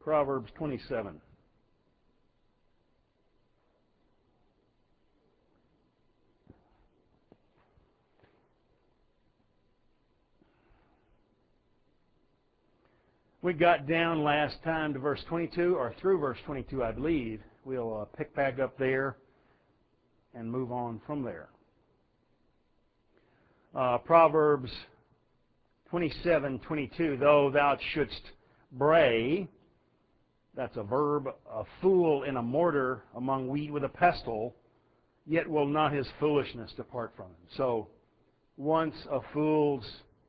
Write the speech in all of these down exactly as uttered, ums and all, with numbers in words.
Proverbs twenty-seven. We got down last time to verse twenty-two, or through verse twenty-two, I believe. We'll uh, pick back up there and move on from there. Uh, Proverbs twenty-seven twenty-two, though thou shouldst bray, that's a verb, a fool in a mortar among wheat with a pestle, yet will not his foolishness depart from him. So, once a fool's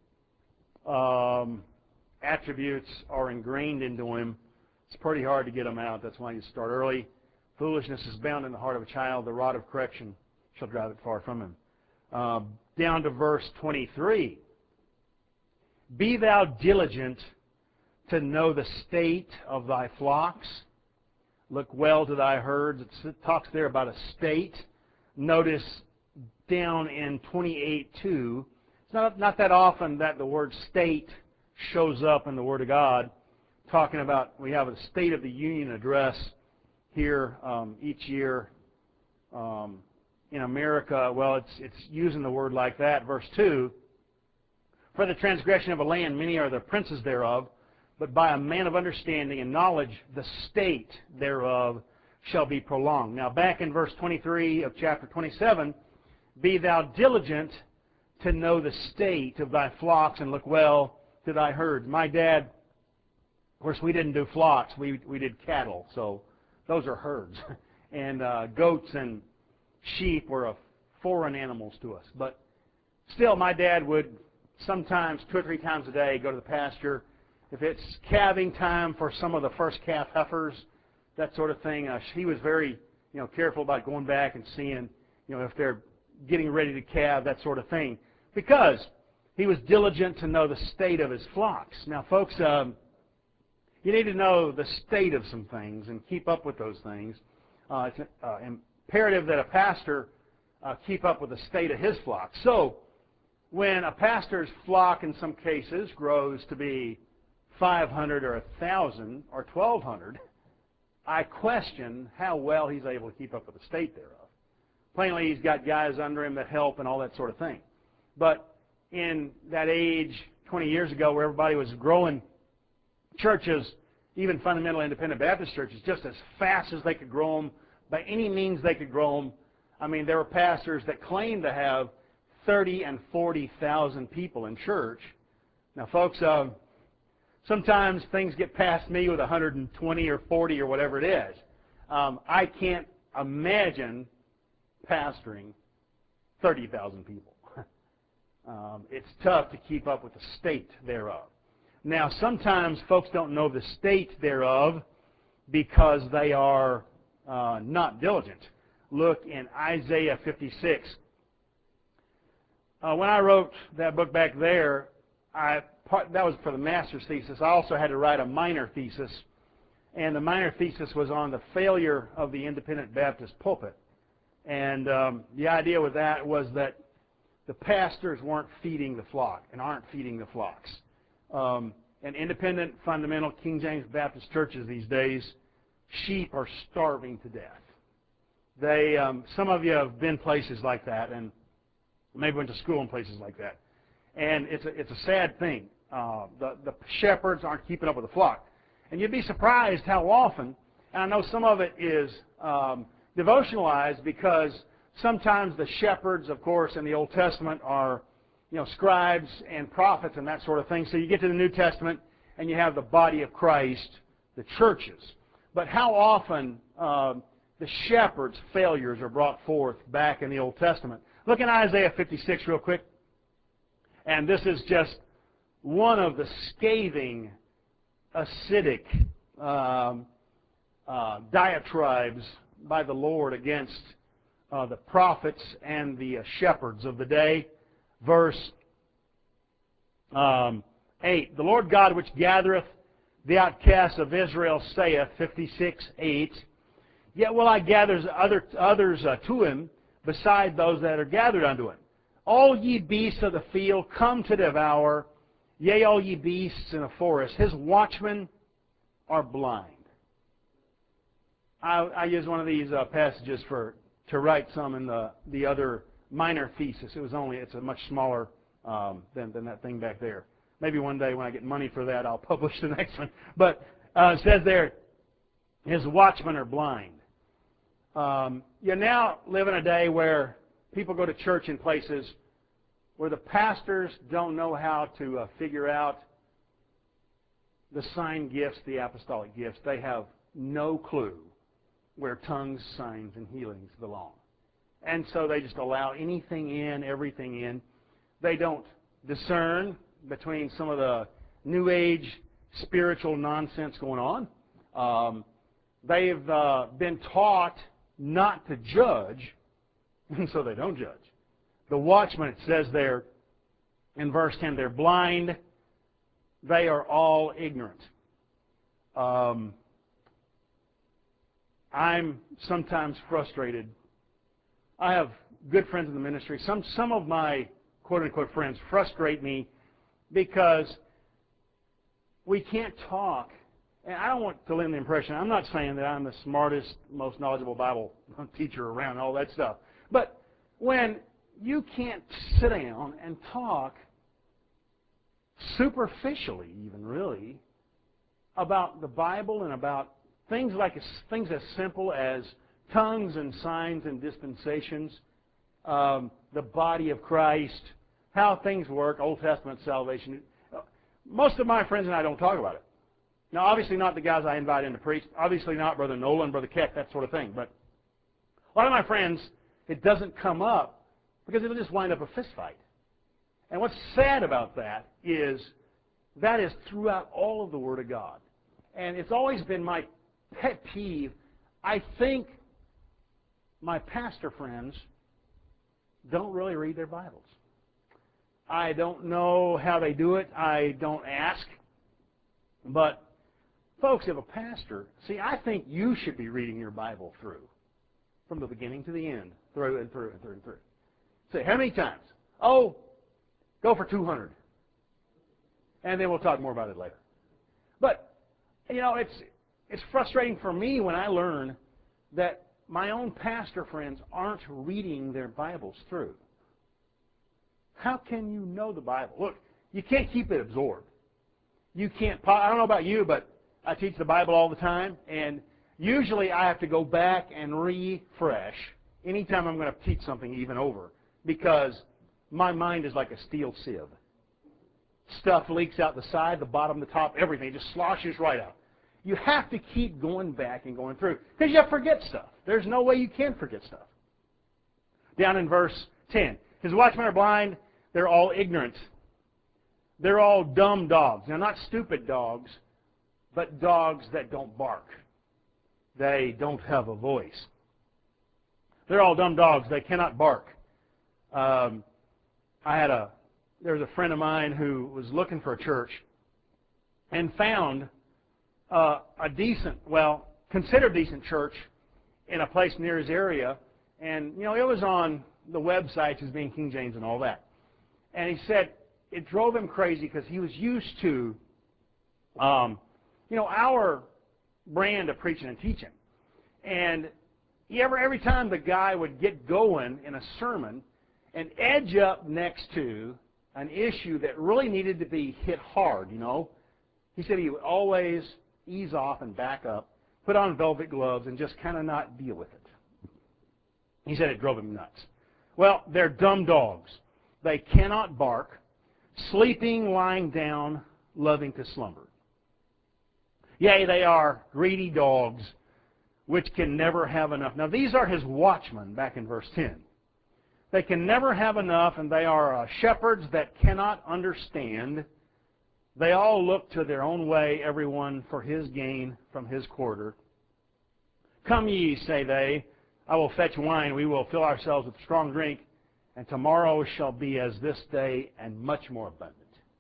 um, attributes are ingrained into him, it's pretty hard to get them out. That's why you start early. Foolishness is bound in the heart of a child. The rod of correction shall drive it far from him. Uh, down to verse twenty-three. Be thou diligent to know the state of thy flocks. Look well to thy herds. It talks there about a state. Notice down in twenty-eight two, it's not, not that often that the word state shows up in the Word of God, talking about, we have a State of the Union address here um, each year um, in America. Well, it's, it's using the word like that. Verse two, for the transgression of a land, many are the princes thereof, but by a man of understanding and knowledge, the state thereof shall be prolonged. Now, back in verse twenty-three of chapter twenty-seven, be thou diligent to know the state of thy flocks, and look well to thy herds. My dad, of course, we didn't do flocks. We, we did cattle, so those are herds. And uh, goats and sheep were uh, foreign animals to us. But still, my dad would sometimes two or three times a day go to the pasture. If it's calving time for some of the first calf heifers, that sort of thing, uh, he was very, you know, careful about going back and seeing, you know, if they're getting ready to calve, that sort of thing, because he was diligent to know the state of his flocks. Now, folks, um, you need to know the state of some things and keep up with those things. Uh, it's uh, imperative that a pastor uh, keep up with the state of his flock. So, when a pastor's flock, in some cases, grows to be five hundred or one thousand or twelve hundred, I question how well he's able to keep up with the state thereof. Plainly, he's got guys under him that help and all that sort of thing. But in that age, twenty years ago, where everybody was growing churches, even fundamental independent Baptist churches, just as fast as they could grow them, by any means they could grow them. I mean, there were pastors that claimed to have thirty and forty thousand people in church. Now, folks, uh, sometimes things get past me with one hundred twenty or forty or whatever it is. Um, I can't imagine pastoring thirty thousand people. um, it's tough to keep up with the state thereof. Now, sometimes folks don't know the state thereof because they are uh, not diligent. Look in Isaiah fifty-six. Uh, when I wrote that book back there, I part, that was for the master's thesis. I also had to write a minor thesis, and the minor thesis was on the failure of the independent Baptist pulpit. And um, the idea with that was that the pastors weren't feeding the flock and aren't feeding the flocks. Um, and independent, fundamental King James Baptist churches these days, sheep are starving to death. They, um, some of you have been places like that, and maybe went to school in places like that. And it's a, it's a sad thing. Uh, the, the shepherds aren't keeping up with the flock. And you'd be surprised how often, and I know some of it is um, devotionalized, because sometimes the shepherds, of course, in the Old Testament are, you know, scribes and prophets and that sort of thing. So you get to the New Testament and you have the body of Christ, the churches. But how often uh, the shepherds' failures are brought forth back in the Old Testament. Look in Isaiah fifty-six real quick. And this is just one of the scathing, acidic um, uh, diatribes by the Lord against uh, the prophets and the uh, shepherds of the day. Verse um, eight. The Lord God which gathereth the outcasts of Israel saith, fifty-six eight, yet will I gather other, others uh, to him beside those that are gathered unto him. All ye beasts of the field come to devour, yea, all ye beasts in the forest. His watchmen are blind. I, I use one of these uh, passages for to write some in the the other minor thesis. It was only it's a much smaller um, than than that thing back there. Maybe one day when I get money for that, I'll publish the next one. But uh, it says there, his watchmen are blind. Um, you now live in a day where people go to church in places where the pastors don't know how to uh, figure out the sign gifts, the apostolic gifts. They have no clue where tongues, signs, and healings belong. And so they just allow anything in, everything in. They don't discern between some of the New Age spiritual nonsense going on. Um, they've uh, been taught not to judge, and so they don't judge. The watchmen, it says there in verse ten, they're blind. They are all ignorant. Um, I'm sometimes frustrated. I have good friends in the ministry. Some some of my quote-unquote friends frustrate me because we can't talk. And I don't want to lend the impression, I'm not saying that I'm the smartest, most knowledgeable Bible teacher around and all that stuff. But when you can't sit down and talk superficially even really about the Bible and about things like things as simple as tongues and signs and dispensations, um, the body of Christ, how things work, Old Testament salvation. Most of my friends and I don't talk about it. Now, obviously not the guys I invite in to preach. Obviously not Brother Nolan, Brother Keck, that sort of thing. But a lot of my friends, it doesn't come up because it'll just wind up a fist fight. And what's sad about that is that is throughout all of the Word of God. And it's always been my pet peeve. I think my pastor friends don't really read their Bibles. I don't know how they do it. I don't ask. But, folks, if a pastor, see, I think you should be reading your Bible through, from the beginning to the end, through and through and through and through. Say, how many times? Oh, go for two hundred. And then we'll talk more about it later. But, you know, it's it's frustrating for me when I learn that my own pastor friends aren't reading their Bibles through. How can you know the Bible? Look, you can't keep it absorbed. You can't, I don't know about you, but I teach the Bible all the time, and usually I have to go back and refresh anytime I'm going to teach something even over, because my mind is like a steel sieve. Stuff leaks out the side, the bottom, the top, everything. It just sloshes right out. You have to keep going back and going through, because you forget stuff. There's no way you can forget stuff. Down in verse ten, his watchmen are blind, they're all ignorant. They're all dumb dogs. Now, not stupid dogs, but dogs that don't bark. They don't have a voice. They're all dumb dogs. They cannot bark. Um, I had a, there was a friend of mine who was looking for a church and found uh, a decent, well, considered decent church in a place near his area. And, you know, it was on the websites as being King James and all that. And he said it drove him crazy because he was used to, um, you know, our brand of preaching and teaching. And he ever, every time the guy would get going in a sermon and edge up next to an issue that really needed to be hit hard, you know, he said he would always ease off and back up, put on velvet gloves, and just kind of not deal with it. He said it drove him nuts. Well, they're dumb dogs. They cannot bark, sleeping, lying down, loving to slumber. Yea, they are greedy dogs, which can never have enough. Now, these are his watchmen, back in verse ten. They can never have enough, and they are uh, shepherds that cannot understand. They all look to their own way, everyone for his gain from his quarter. Come ye, say they, I will fetch wine, we will fill ourselves with strong drink, and tomorrow shall be as this day, and much more abundant.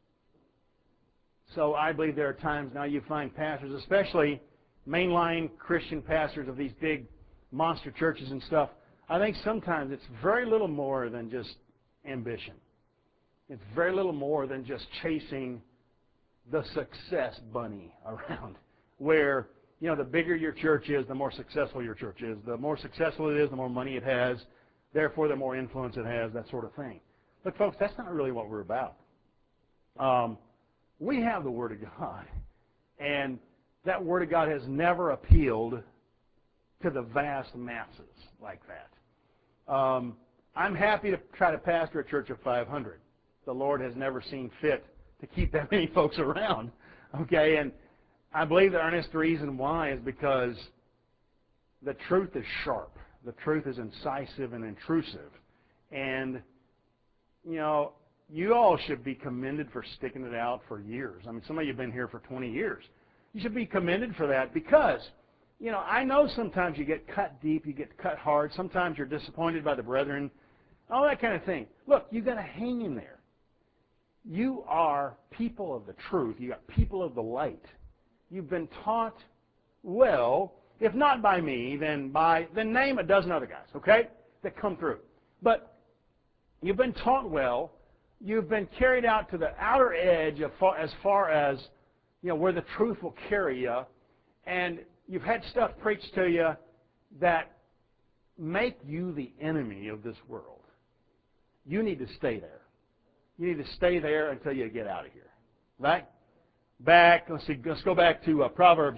So I believe there are times now you find pastors, especially mainline Christian pastors of these big monster churches and stuff, I think sometimes it's very little more than just ambition. It's very little more than just chasing the success bunny around where, you know, the bigger your church is, the more successful your church is. The more successful it is, the more money it has. Therefore, the more influence it has, that sort of thing. But, folks, that's not really what we're about. Um, we have the Word of God, and that Word of God has never appealed to the vast masses like that. Um, I'm happy to try to pastor a church of five hundred. The Lord has never seen fit to keep that many folks around, okay? And I believe the earnest reason why is because the truth is sharp. The truth is incisive and intrusive. And, you know, you all should be commended for sticking it out for years. I mean, some of you have been here for twenty years. You should be commended for that because, you know, I know sometimes you get cut deep, you get cut hard. Sometimes you're disappointed by the brethren, all that kind of thing. Look, you've got to hang in there. You are people of the truth. You got people of the light. You've been taught well, if not by me, then by, then name a dozen other guys, okay, that come through. But you've been taught well. You've been carried out to the outer edge of far, as far as, you know, where the truth will carry you. And you've had stuff preached to you that make you the enemy of this world. You need to stay there. You need to stay there until you get out of here. Right? Back, let's see, let's go back to uh, Proverbs.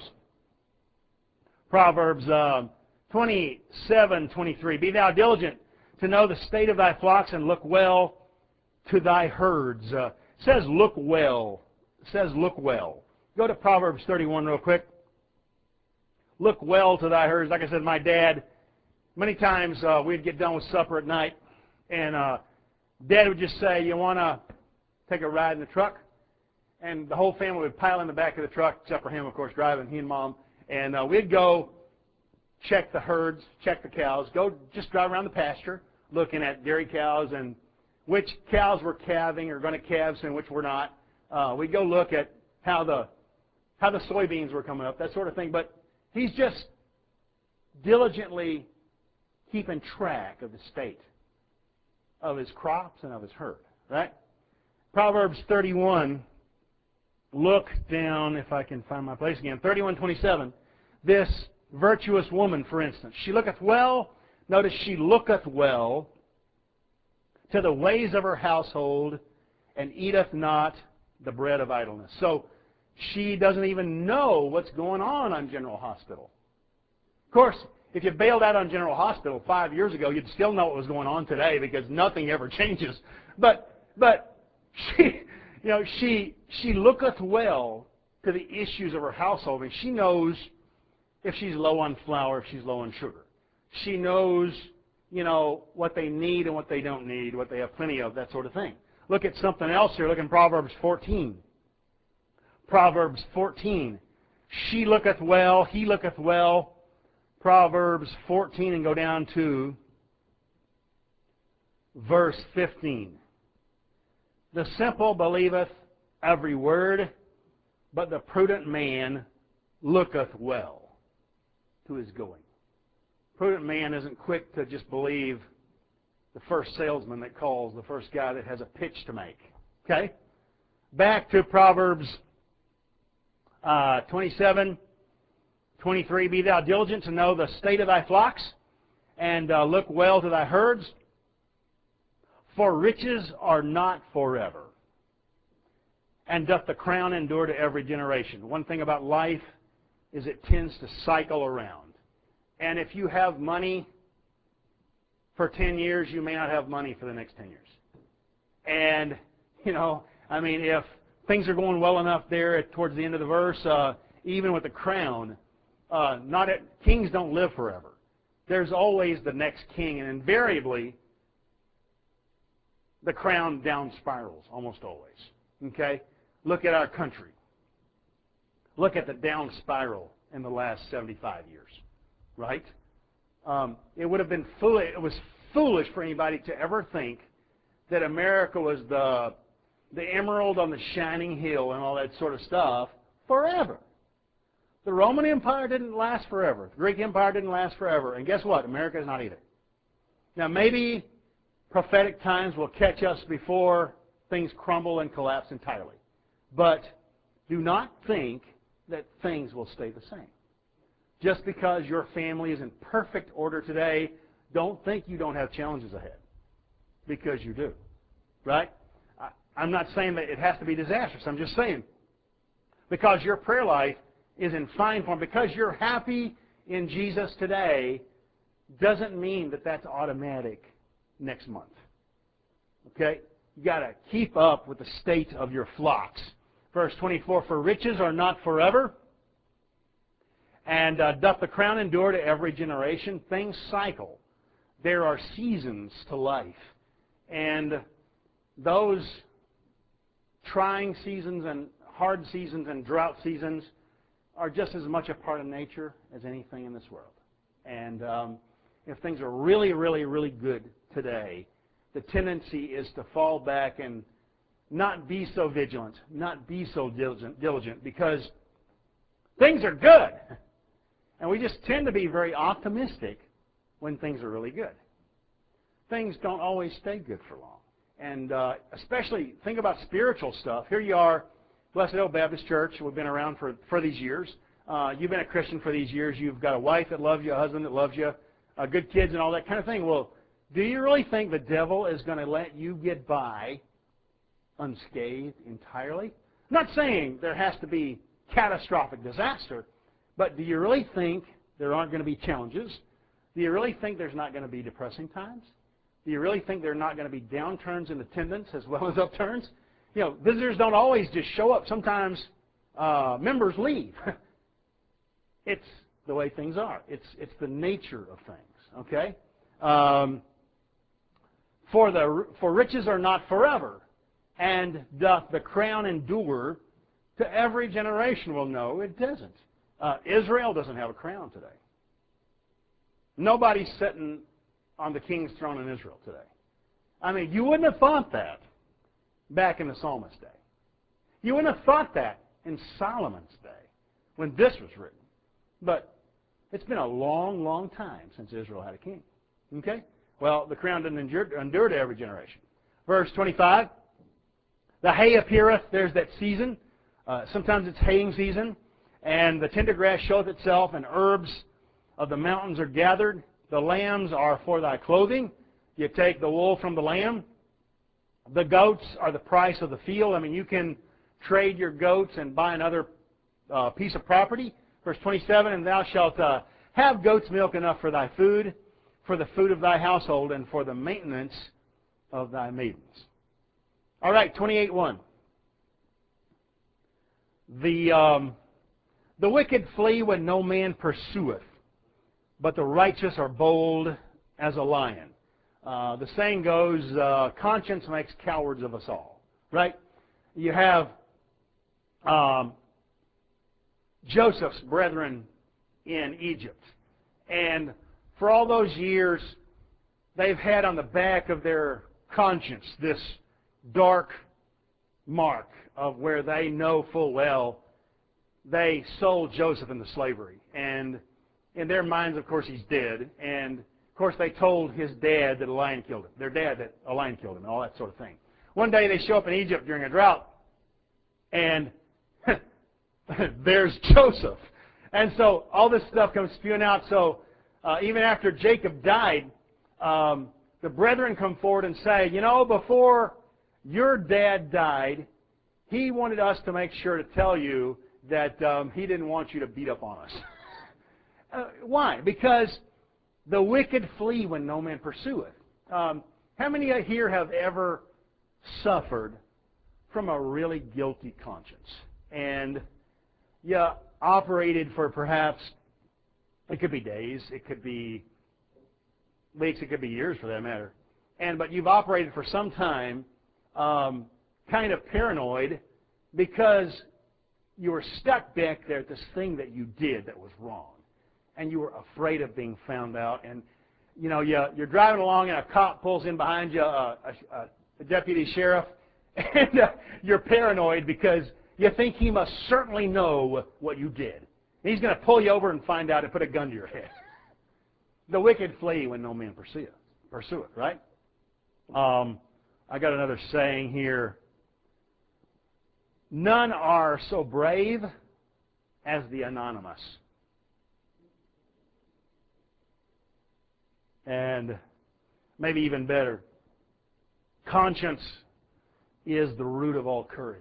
Proverbs uh, twenty-seven, twenty-three. Be thou diligent to know the state of thy flocks and look well to thy herds. Uh, it says look well. It says look well. Go to Proverbs thirty-one real quick. Look well to thy herds. Like I said, my dad, many times uh, we'd get done with supper at night, and uh, Dad would just say, you want to take a ride in the truck? And the whole family would pile in the back of the truck, except for him, of course, driving, he and Mom. And uh, we'd go check the herds, check the cows, go just drive around the pasture, looking at dairy cows and which cows were calving or going to calve and which were not. Uh, we'd go look at how the how the soybeans were coming up, that sort of thing. But he's just diligently keeping track of the state of his crops and of his herd, right? Proverbs thirty-one, look down, if I can find my place again, thirty-one twenty-seven. This virtuous woman, for instance, she looketh well, notice she looketh well to the ways of her household and eateth not the bread of idleness. So she doesn't even know what's going on on General Hospital. Of course, if you bailed out on General Hospital five years ago, you'd still know what was going on today because nothing ever changes. But but she, you know, she she looketh well to the issues of her household, and she knows if she's low on flour, if she's low on sugar. She knows, you know, what they need and what they don't need, what they have plenty of, that sort of thing. Look at something else here. Look in Proverbs fourteen. Proverbs fourteen. She looketh well, he looketh well. Proverbs fourteen, and go down to verse fifteen. The simple believeth every word, but the prudent man looketh well to his going. Prudent man isn't quick to just believe the first salesman that calls, the first guy that has a pitch to make. Okay? Back to Proverbs uh, twenty-seven. twenty-three, be thou diligent to know the state of thy flocks, and uh, look well to thy herds. For riches are not forever, and doth the crown endure to every generation. One thing about life is it tends to cycle around. And if you have money for ten years, you may not have money for the next ten years. And, you know, I mean, if things are going well enough there at, towards the end of the verse, uh, even with the crown, Uh, not at, kings don't live forever. There's always the next king, and invariably, the crown down spirals, almost always. Okay? Look at our country. Look at the down spiral in the last seventy-five years, right? Um, it would have been foolish. It was foolish for anybody to ever think that America was the the emerald on the shining hill and all that sort of stuff forever. The Roman Empire didn't last forever. The Greek Empire didn't last forever. And guess what? America is not either. Now, maybe prophetic times will catch us before things crumble and collapse entirely. But do not think that things will stay the same. Just because your family is in perfect order today, don't think you don't have challenges ahead. Because you do. Right? I'm not saying that it has to be disastrous. I'm just saying, because your prayer life is in fine form, because you're happy in Jesus today, doesn't mean that that's automatic next month. Okay? You got to keep up with the state of your flocks. Verse twenty-four, for riches are not forever, and uh, doth the crown endure to every generation? Things cycle. There are seasons to life. And those trying seasons and hard seasons and drought seasons are just as much a part of nature as anything in this world. And um, if things are really, really, really good today, the tendency is to fall back and not be so vigilant, not be so diligent, diligent because things are good. And we just tend to be very optimistic when things are really good. Things don't always stay good for long. And uh, especially, think about spiritual stuff. Here you are, Blessed Oak Baptist Church. We've been around for, for these years. Uh, you've been a Christian for these years. You've got a wife that loves you, a husband that loves you, uh, good kids and all that kind of thing. Well, do you really think the devil is going to let you get by unscathed entirely? I'm not saying there has to be catastrophic disaster, but do you really think there aren't going to be challenges? Do you really think there's not going to be depressing times? Do you really think there are not going to be downturns in attendance as well as upturns? You know, visitors don't always just show up. Sometimes uh, members leave. It's the way things are. It's it's the nature of things. Okay. Um, for the for riches are not forever, and doth the crown endure to every generation? Well, no, it doesn't. Uh, Israel doesn't have a crown today. Nobody's sitting on the king's throne in Israel today. I mean, you wouldn't have thought that back in the psalmist's day. You wouldn't have thought that in Solomon's day when this was written. But it's been a long, long time since Israel had a king. Okay? Well, the crown doesn't endure, endure to every generation. Verse twenty-five, the hay appeareth, there's that season. Uh, sometimes it's haying season. And the tender grass showeth itself, and herbs of the mountains are gathered. The lambs are for thy clothing. You take the wool from the lamb. The goats are the price of the field. I mean, you can trade your goats and buy another uh, piece of property. Verse twenty-seven, and thou shalt uh, have goat's milk enough for thy food, for the food of thy household, and for the maintenance of thy maidens. All right, twenty-eight one. The, um, the wicked flee when no man pursueth, but the righteous are bold as a lion. Uh, the saying goes, uh, conscience makes cowards of us all. Right? You have um, Joseph's brethren in Egypt. And for all those years, they've had on the back of their conscience this dark mark of where they know full well they sold Joseph into slavery. And in their minds, of course, he's dead. And, of course, they told his dad that a lion killed him. Their dad that a lion killed him and all that sort of thing. One day they show up in Egypt during a drought, and there's Joseph. And so all this stuff comes spewing out. So uh, even after Jacob died, um, the brethren come forward and say, you know, before your dad died, he wanted us to make sure to tell you that um, he didn't want you to beat up on us. uh, why? Because the wicked flee when no man pursueth. Um, how many here have ever suffered from a really guilty conscience? And you operated for perhaps, it could be days, it could be weeks, it could be years for that matter. And but you've operated for some time um, kind of paranoid because you were stuck back there at this thing that you did that was wrong. And you were afraid of being found out. And, you know, you, you're driving along and a cop pulls in behind you, uh, a, a deputy sheriff, and uh, you're paranoid because you think he must certainly know what you did. And he's going to pull you over and find out and put a gun to your head. The wicked flee when no man pursueth, pursue it, right? Um, I got another saying here. None are so brave as the anonymous. And maybe even better, conscience is the root of all courage.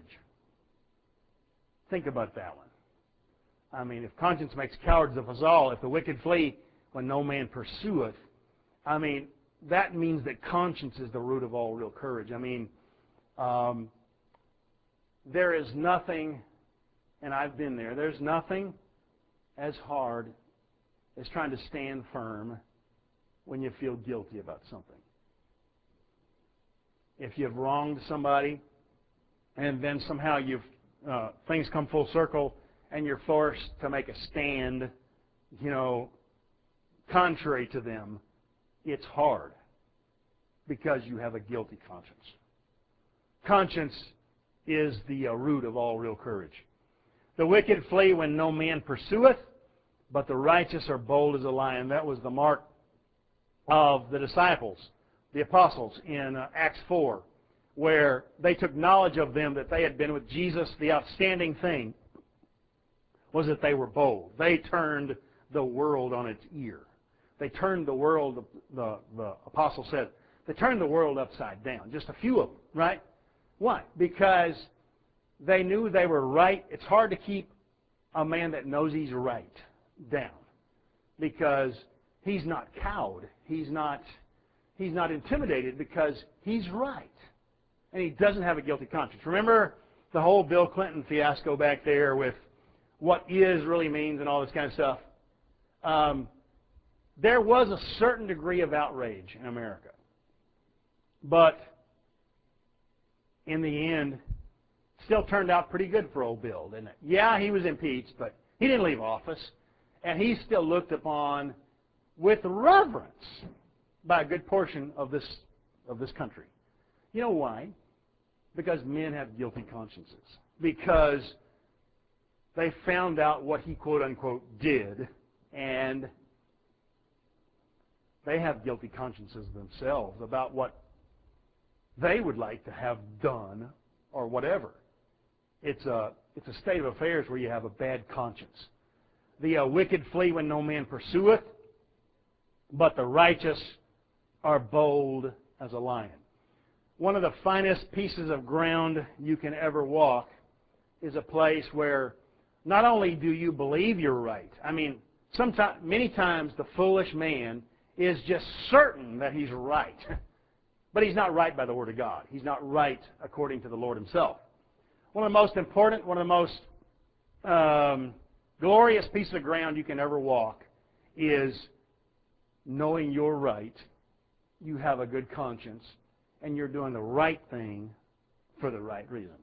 Think about that one. I mean, if conscience makes cowards of us all, if the wicked flee when no man pursueth, I mean, that means that conscience is the root of all real courage. I mean, um, there is nothing, and I've been there, there's nothing as hard as trying to stand firm when you feel guilty about something. If you've wronged somebody, and then somehow you've uh, things come full circle, and you're forced to make a stand, you know, contrary to them, it's hard because you have a guilty conscience. Conscience is the uh, root of all real courage. The wicked flee when no man pursueth, but the righteous are bold as a lion. That was the mark of the disciples, the apostles, in uh, Acts four, where they took knowledge of them that they had been with Jesus. The outstanding thing was that they were bold. They turned the world on its ear. They turned the world, the, the, the apostle said, they turned the world upside down. Just a few of them, right? Why? Because they knew they were right. It's hard to keep a man that knows he's right down because he's not cowed. He's not, he's not intimidated because he's right. And he doesn't have a guilty conscience. Remember the whole Bill Clinton fiasco back there with what is really means and all this kind of stuff? Um, there was a certain degree of outrage in America. But in the end, still turned out pretty good for old Bill, didn't it? Yeah, he was impeached, but he didn't leave office. And he's still looked upon with reverence by a good portion of this, of this country. You know why? Because men have guilty consciences. Because they found out what he, quote-unquote, did, and they have guilty consciences themselves about what they would like to have done or whatever. It's a, it's a state of affairs where you have a bad conscience. The uh, wicked flee when no man pursueth, but the righteous are bold as a lion. One of the finest pieces of ground you can ever walk is a place where not only do you believe you're right, I mean, sometimes, many times the foolish man is just certain that he's right. But he's not right by the Word of God. He's not right according to the Lord Himself. One of the most important, one of the most um, glorious pieces of ground you can ever walk is knowing you're right, you have a good conscience, and you're doing the right thing for the right reason.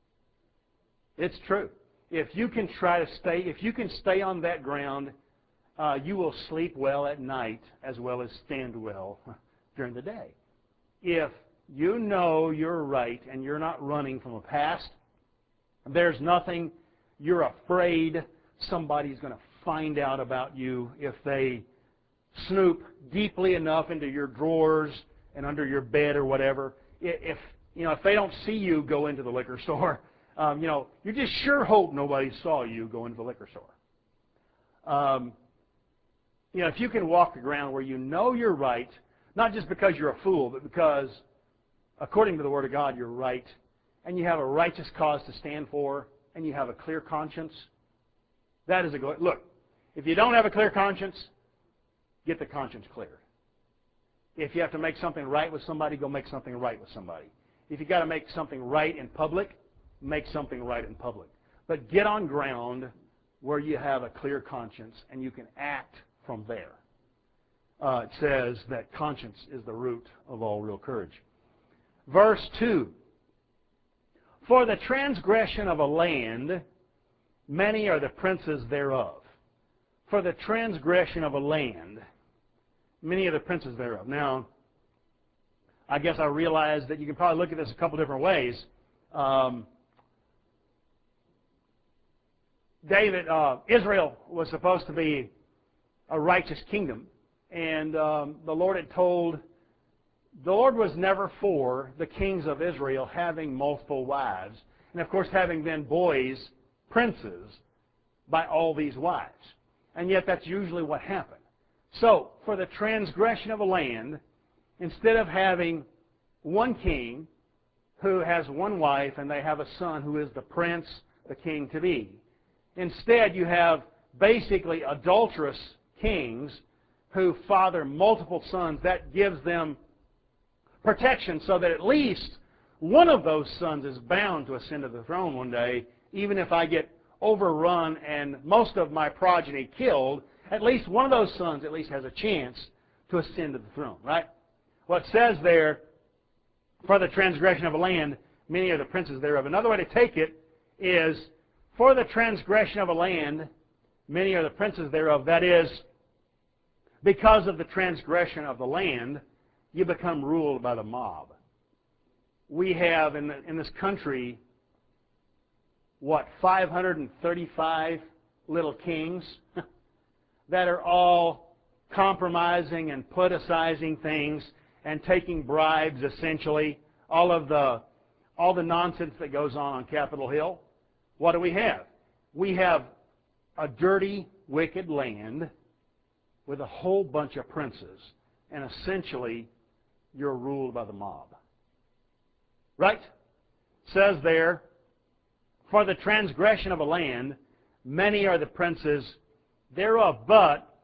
It's true. If you can try to stay, if you can stay on that ground, uh, you will sleep well at night as well as stand well during the day. If you know you're right and you're not running from a past, there's nothing you're afraid somebody's going to find out about you if they snoop deeply enough into your drawers and under your bed or whatever. If you know if they don't see you go into the liquor store, um, you know you just sure hope nobody saw you go into the liquor store. Um, you know if you can walk the ground where you know you're right, not just because you're a fool, but because according to the Word of God you're right, and you have a righteous cause to stand for, and you have a clear conscience. That is a good look. If you don't have a clear conscience, get the conscience cleared. If you have to make something right with somebody, go make something right with somebody. If you've got to make something right in public, make something right in public. But get on ground where you have a clear conscience and you can act from there. Uh, it says that conscience is the root of all real courage. Verse two. For the transgression of a land, many are the princes thereof. For the transgression of a land, many are the princes thereof. Now, I guess I realize that you can probably look at this a couple different ways. Um, David, uh, Israel was supposed to be a righteous kingdom, and um, the Lord had told, the Lord was never for the kings of Israel having multiple wives, and of course having then boys, princes, by all these wives. And yet that's usually what happened. So, for the transgression of a land, instead of having one king who has one wife and they have a son who is the prince, the king to be, instead you have basically adulterous kings who father multiple sons. That gives them protection so that at least one of those sons is bound to ascend to the throne one day, even if I get overrun and most of my progeny killed. At least one of those sons at least has a chance to ascend to the throne, right? What it says there, for the transgression of a land, many are the princes thereof. Another way to take it is, for the transgression of a land, many are the princes thereof. That is, because of the transgression of the land, you become ruled by the mob. We have in, the, in this country, what, five hundred thirty-five little kings that are all compromising and politicizing things and taking bribes, essentially. All of the, all the nonsense that goes on on Capitol Hill. What do we have? We have a dirty, wicked land with a whole bunch of princes, and essentially you're ruled by the mob. Right? It says there, for the transgression of a land, many are the princes thereof, but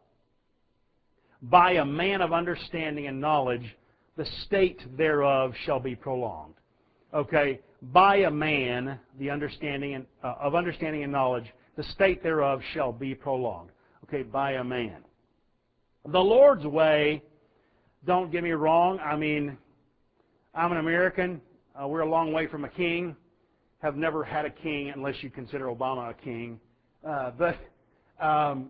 by a man of understanding and knowledge, the state thereof shall be prolonged. Okay? By a man, the understanding and, uh, of understanding and knowledge, the state thereof shall be prolonged. Okay? By a man. The Lord's way, don't get me wrong, I mean, I'm an American. Uh, we're a long way from a king. Have never had a king unless you consider Obama a king. Uh, but um,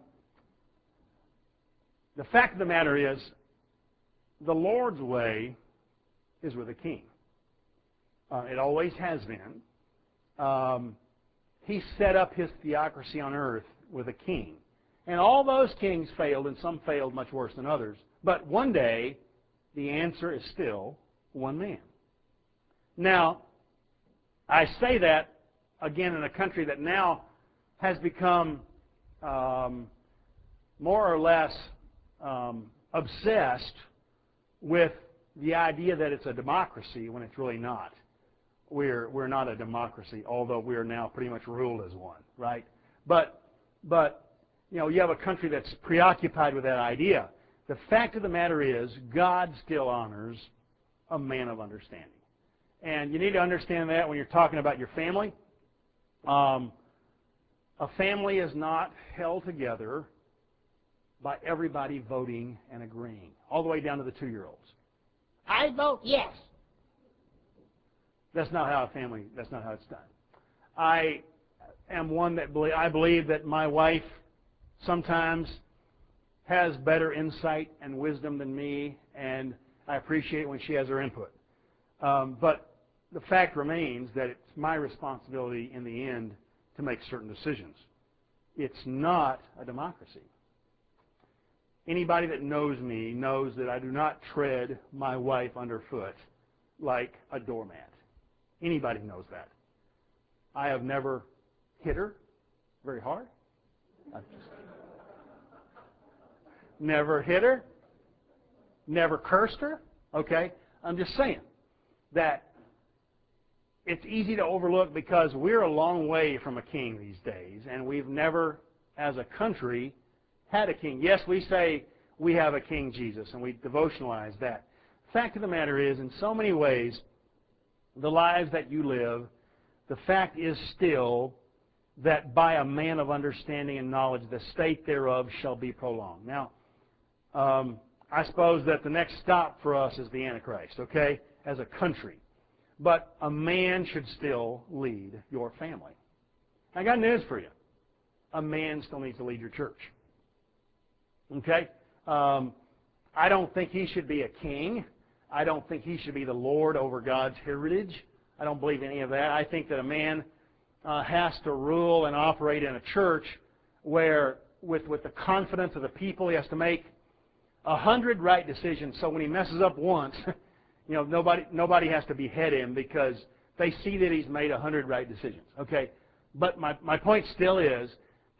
the fact of the matter is, the Lord's way is with a king. Uh, it always has been. Um, he set up his theocracy on earth with a king. And all those kings failed, and some failed much worse than others. But one day, the answer is still one man. Now, I say that, again, in a country that now has become um, more or less um, obsessed with the idea that it's a democracy when it's really not. We're, we're not a democracy, although we are now pretty much ruled as one, right? But, but you know, you have a country that's preoccupied with that idea. The fact of the matter is, God still honors a man of understanding. And you need to understand that when you're talking about your family. Um, a family is not held together by everybody voting and agreeing, all the way down to the two-year-olds. I vote yes. That's not how a family, that's not how it's done. I am one that believe, I believe that my wife sometimes has better insight and wisdom than me, and I appreciate when she has her input. Um, but the fact remains that it's my responsibility in the end to make certain decisions. It's not a democracy. Anybody that knows me knows that I do not tread my wife underfoot like a doormat. Anybody knows that. I have never hit her very hard. I've just never hit her. Never cursed her. Okay? I'm just saying that it's easy to overlook because we're a long way from a king these days, and we've never, as a country, had a king. Yes, we say we have a King Jesus, and we devotionalize that. Fact of the matter is, in so many ways, the lives that you live, the fact is still that by a man of understanding and knowledge, the state thereof shall be prolonged. Now, um, I suppose that the next stop for us is the Antichrist, okay, as a country. But a man should still lead your family. I got news for you. A man still needs to lead your church. Okay? Um, I don't think he should be a king. I don't think he should be the Lord over God's heritage. I don't believe any of that. I think that a man uh, has to rule and operate in a church where, with, with the confidence of the people, he has to make a hundred right decisions. So when he messes up once, you know, nobody nobody has to behead him because they see that he's made a hundred right decisions. Okay? But my, my point still is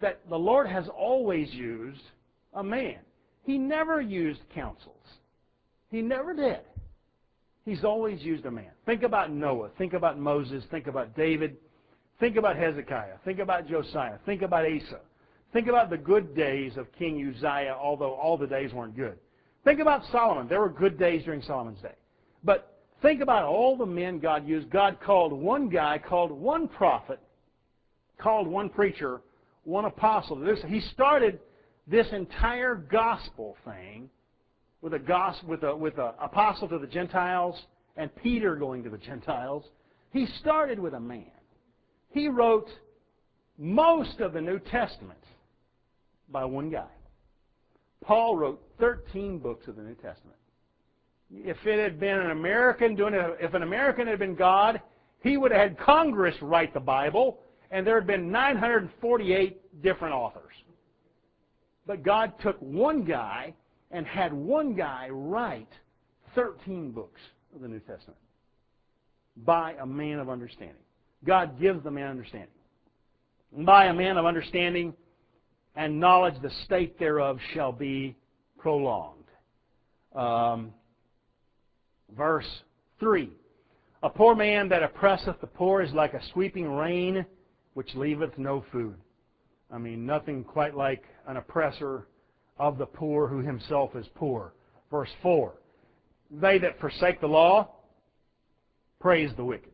that the Lord has always used a man. He never used councils. He never did. He's always used a man. Think about Noah. Think about Moses. Think about David. Think about Hezekiah. Think about Josiah. Think about Asa. Think about the good days of King Uzziah, although all the days weren't good. Think about Solomon. There were good days during Solomon's day. But think about all the men God used. God called one guy, called one prophet, called one preacher, one apostle. This, he started this entire gospel thing with a gospel, with a with a apostle to the Gentiles and Peter going to the Gentiles. He started with a man. He wrote most of the New Testament by one guy. Paul wrote thirteen books of the New Testament. If it had been an American doing it, if an American had been God, he would have had Congress write the Bible, and there had been nine hundred forty-eight different authors. But God took one guy and had one guy write thirteen books of the New Testament by a man of understanding. God gives the man understanding. And by a man of understanding and knowledge, the state thereof shall be prolonged. Um, verse three. A poor man that oppresseth the poor is like a sweeping rain, which leaveth no food. I mean, nothing quite like an oppressor of the poor who himself is poor. Verse four. They that forsake the law praise the wicked.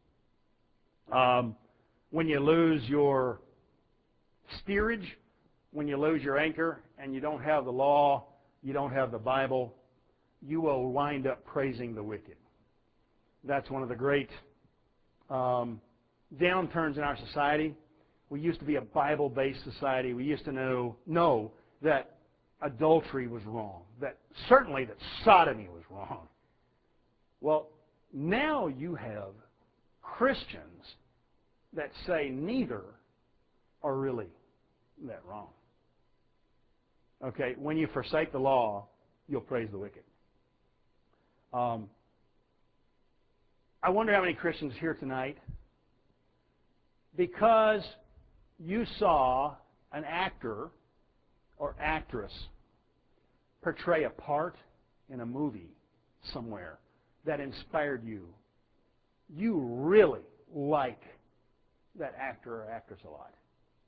Um, when you lose your steerage, when you lose your anchor, and you don't have the law, you don't have the Bible, you will wind up praising the wicked. That's one of the great um, downturns in our society. We used to be a Bible-based society. We used to know, know that adultery was wrong, that certainly that sodomy was wrong. Well, now you have Christians that say neither are really that wrong. Okay, when you forsake the law, you'll praise the wicked. Um, I wonder how many Christians here tonight, because you saw an actor or actress portray a part in a movie somewhere that inspired you, you really like that actor or actress a lot.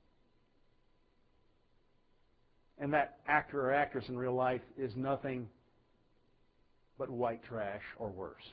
And that actor or actress in real life is nothing but white trash or worse.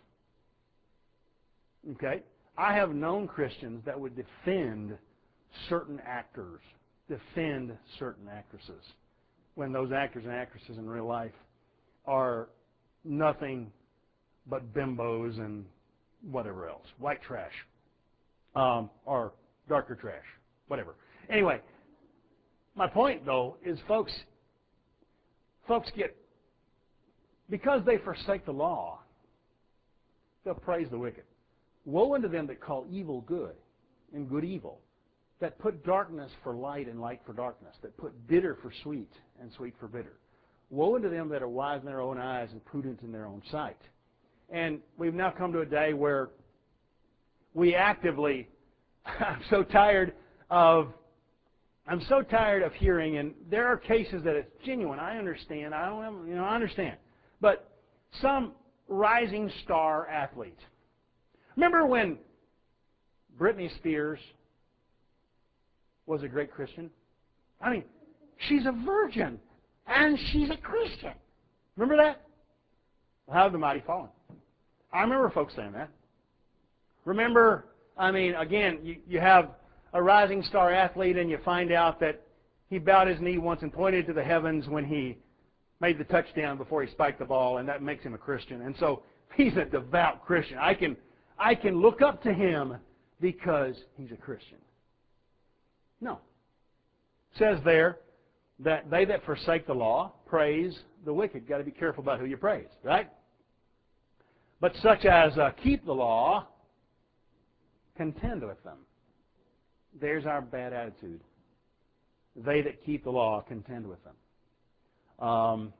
Okay? I have known Christians that would defend certain actors, defend certain actresses, when those actors and actresses in real life are nothing but bimbos and whatever else, white trash, um, or darker trash, whatever. Anyway, my point, though, is folks, folks get, because they forsake the law, they'll praise the wicked. Woe unto them that call evil good and good evil, that put darkness for light and light for darkness, that put bitter for sweet and sweet for bitter. Woe unto them that are wise in their own eyes and prudent in their own sight. And we've now come to a day where we actively, I'm so tired of, I'm so tired of hearing, and there are cases that it's genuine. I understand. I don't have, you know, I understand. But some rising star athlete. Remember when Britney Spears was a great Christian? I mean, she's a virgin, and she's a Christian. Remember that? How have the mighty fallen? I remember folks saying that. Remember, I mean, again, you, you have a rising star athlete, and you find out that he bowed his knee once and pointed to the heavens when he made the touchdown before he spiked the ball, and that makes him a Christian. And so he's a devout Christian. I can, I can look up to him because he's a Christian. No. It says there that they that forsake the law praise the wicked. Got to be careful about who you praise, right? But such as uh, keep the law, contend with them. There's our bad attitude. They that keep the law, contend with them. Um,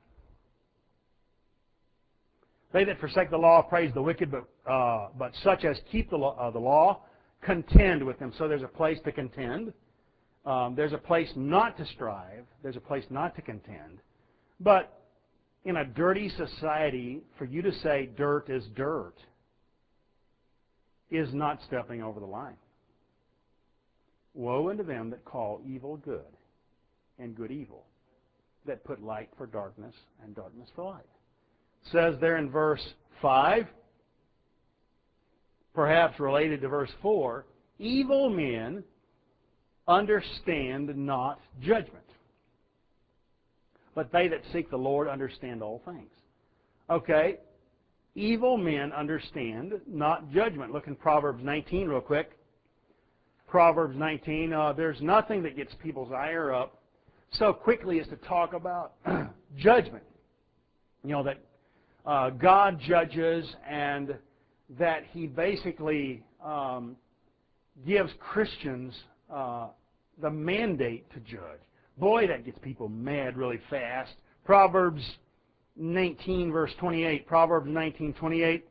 they that forsake the law praise the wicked, but uh, but such as keep the law, uh, the law, contend with them. So there's a place to contend. Um, there's a place not to strive. There's a place not to contend. But in a dirty society, for you to say dirt is dirt is not stepping over the line. Woe unto them that call evil good and good evil, that put light for darkness and darkness for light. It says there in verse five, perhaps related to verse four, evil men understand not judgment, but they that seek the Lord understand all things. Okay, evil men understand not judgment. Look in Proverbs nineteen real quick. Proverbs nineteen, uh, there's nothing that gets people's ire up so quickly as to talk about judgment. You know, that uh, God judges and that He basically um, gives Christians uh, the mandate to judge. Boy, that gets people mad really fast. Proverbs nineteen, verse twenty-eight. Proverbs nineteen, twenty-eight.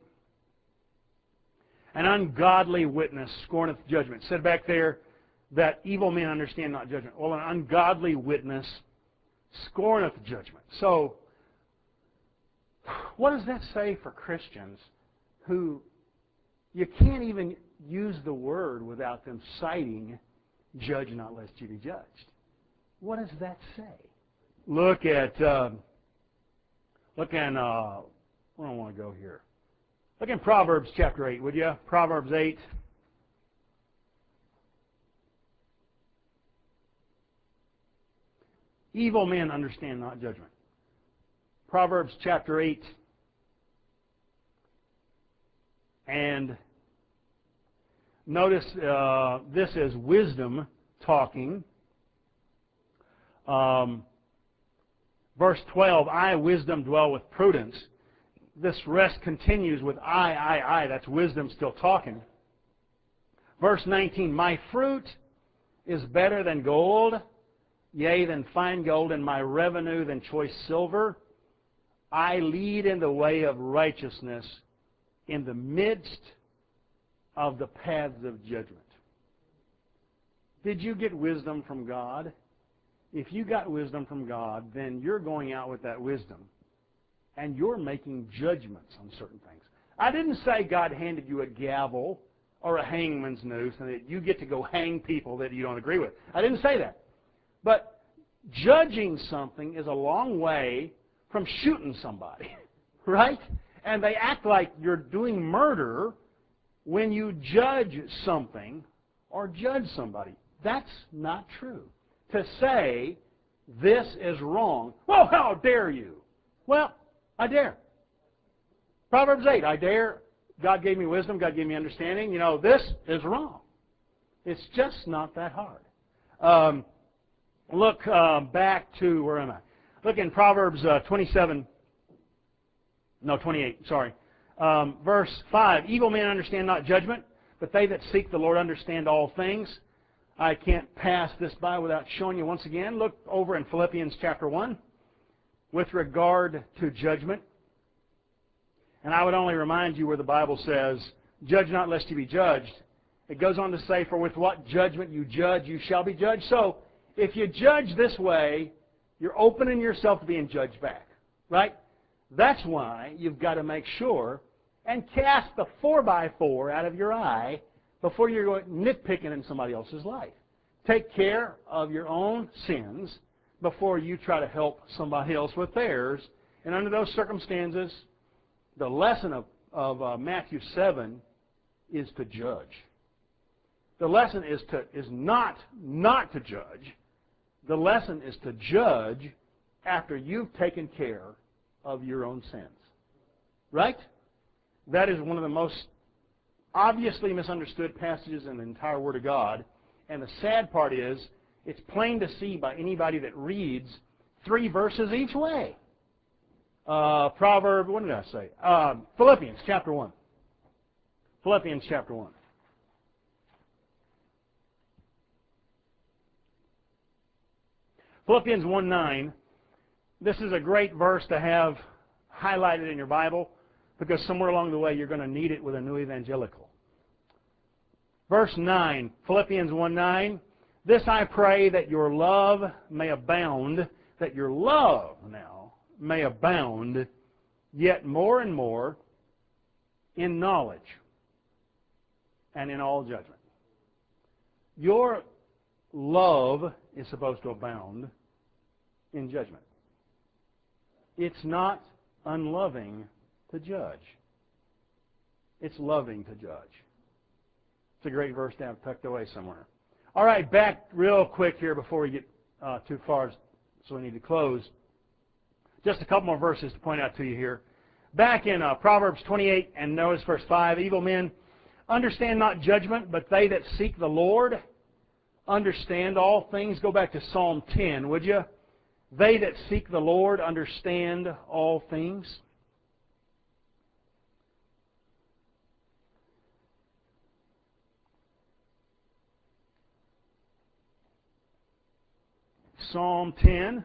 An ungodly witness scorneth judgment. It said back there that evil men understand not judgment. Well, an ungodly witness scorneth judgment. So, what does that say for Christians who you can't even use the word without them citing, judge not lest you be judged? What does that say? Look at, uh, look in, uh, where do I want to go here? Look in Proverbs chapter eight, would you? Proverbs eight. Evil men understand not judgment. Proverbs chapter eight. And notice uh, this is wisdom talking. Um, verse twelve, I, wisdom, dwell with prudence. This rest continues with I, I, I. That's wisdom still talking. Verse nineteen, my fruit is better than gold, yea, than fine gold, and my revenue than choice silver. I lead in the way of righteousness in the midst of the paths of judgment. Did you get wisdom from God? If you got wisdom from God, then you're going out with that wisdom and you're making judgments on certain things. I didn't say God handed you a gavel or a hangman's noose and that you get to go hang people that you don't agree with. I didn't say that. But judging something is a long way from shooting somebody, right? And they act like you're doing murder when you judge something or judge somebody. That's not true. To say this is wrong, well, how dare you? Well, I dare. Proverbs eight, I dare. God gave me wisdom. God gave me understanding. You know, this is wrong. It's just not that hard. Um, look uh, back to, where am I? Look in Proverbs uh, twenty-seven. No, twenty-eight, sorry. Um, verse five, evil men understand not judgment, but they that seek the Lord understand all things. I can't pass this by without showing you once again. Look over in Philippians chapter one with regard to judgment. And I would only remind you where the Bible says, judge not lest you be judged. It goes on to say, for with what judgment you judge, you shall be judged. So if you judge this way, you're opening yourself to being judged back, right? That's why you've got to make sure and cast the four by four out of your eye before you're going nitpicking in somebody else's life. Take care of your own sins before you try to help somebody else with theirs. And under those circumstances, the lesson of, of uh, Matthew seven is to judge. The lesson is to is not not to judge. The lesson is to judge after you've taken care of your own sins. Right? That is one of the most obviously misunderstood passages in the entire Word of God. And the sad part is, it's plain to see by anybody that reads three verses each way. Uh, Proverb, what did I say? Uh, Philippians chapter one. Philippians chapter one. Philippians one nine. This is a great verse to have highlighted in your Bible because somewhere along the way you're going to need it with a new evangelical. Verse nine, Philippians one nine. This I pray, that your love may abound, that your love now may abound yet more and more in knowledge and in all judgment. Your love is supposed to abound in judgment. It's not unloving to judge. It's loving to judge. It's a great verse to have tucked away somewhere. All right, back real quick here before we get uh, too far, so we need to close. Just a couple more verses to point out to you here. Back in uh, Proverbs twenty-eight, and notice verse five, evil men understand not judgment, but they that seek the Lord understand all things. Go back to Psalm ten, would you? They that seek the Lord understand all things. Psalm ten.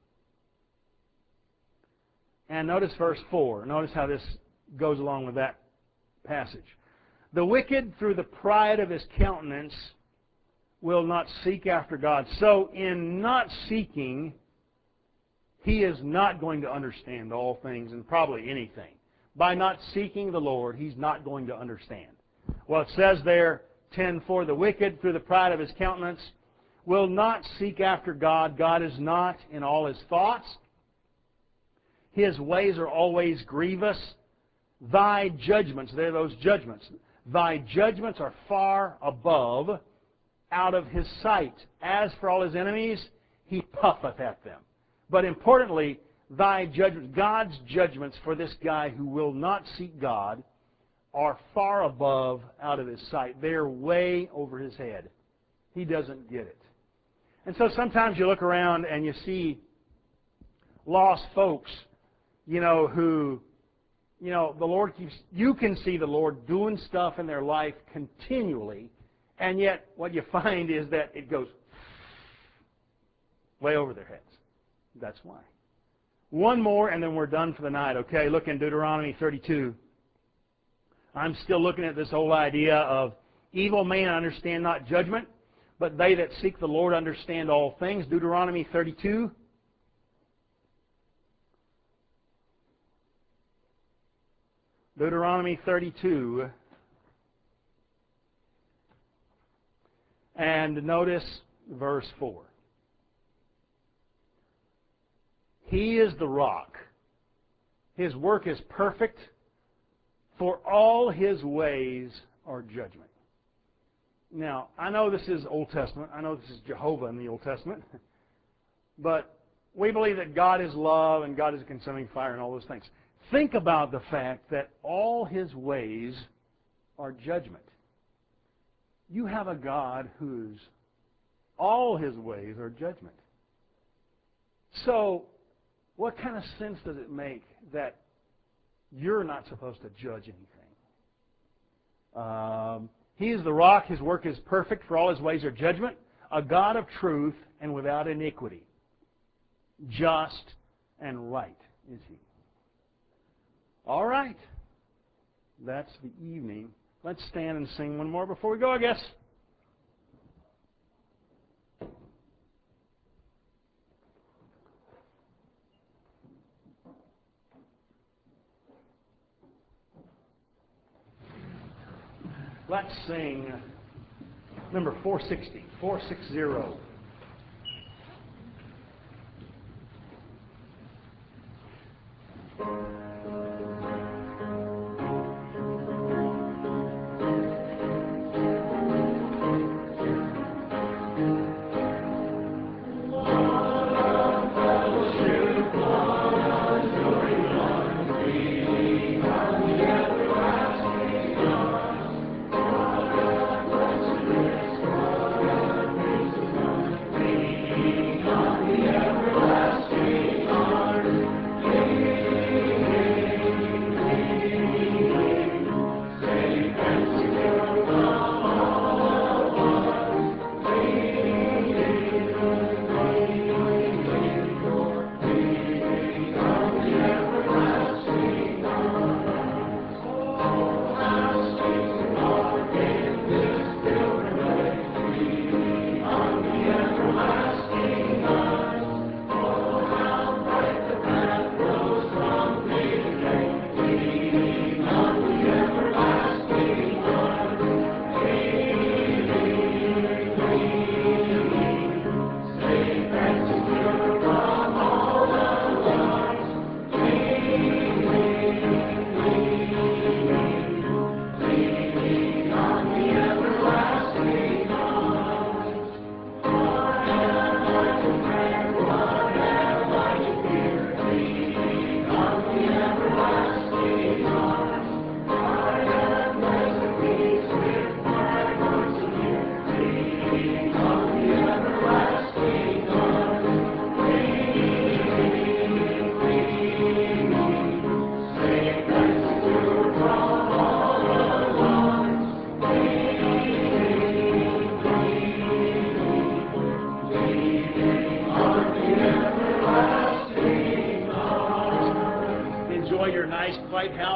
And notice verse four. Notice how this goes along with that passage. The wicked, through the pride of his countenance, will not seek after God. So in not seeking, he is not going to understand all things and probably anything. By not seeking the Lord, he's not going to understand. Well, it says there, ten four, the wicked, through the pride of his countenance, will not seek after God. God is not in all his thoughts. His ways are always grievous. Thy judgments, they're those judgments. Thy judgments are far above, out of his sight. As for all his enemies, he puffeth at them. But importantly, thy judgments, God's judgments for this guy who will not seek God, are far above, out of his sight. They're way over his head. He doesn't get it. And so sometimes you look around and you see lost folks, you know, who, you know, the Lord keeps, you can see the Lord doing stuff in their life continually, and yet what you find is that it goes way over their heads. That's why. One more, and then we're done for the night, okay? Look in Deuteronomy thirty-two. I'm still looking at this whole idea of evil men understand not judgment, but they that seek the Lord understand all things. Deuteronomy thirty-two. Deuteronomy thirty-two. And notice verse four. He is the rock. His work is perfect, for all his ways are judgment. Now, I know this is Old Testament. I know this is Jehovah in the Old Testament. But we believe that God is love and God is a consuming fire and all those things. Think about the fact that all his ways are judgment. You have a God whose all his ways are judgment. So, what kind of sense does it make that you're not supposed to judge anything? Um, he is the rock. His work is perfect, for all his ways are judgment. A God of truth and without iniquity. Just and right is he. All right. That's the evening. Let's stand and sing one more before we go, I guess. Let's sing number four sixty, four sixty.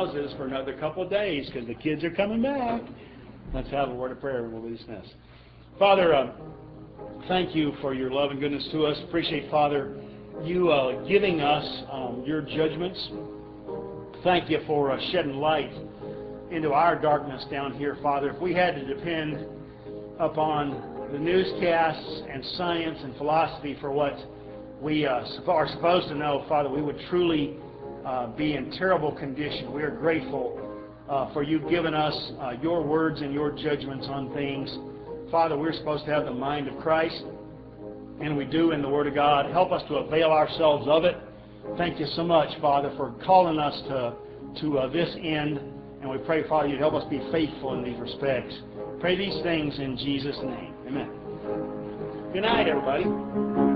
houses for another couple of days because the kids are coming back. Let's have a word of prayer and we'll be dismissed. Father, uh, thank you for your love and goodness to us. Appreciate, Father, you uh, giving us um, your judgments. Thank you for uh, shedding light into our darkness down here, Father. If we had to depend upon the newscasts and science and philosophy for what we uh, are supposed to know, Father, we would truly uh, be in terrible condition. We are grateful uh, for you giving us uh, your words and your judgments on things. Father, we're supposed to have the mind of Christ, and we do in the Word of God. Help us to avail ourselves of it. Thank you so much, Father, for calling us to, to uh, this end. And we pray, Father, you'd help us be faithful in these respects. Pray these things in Jesus' name. Amen. Good night, everybody.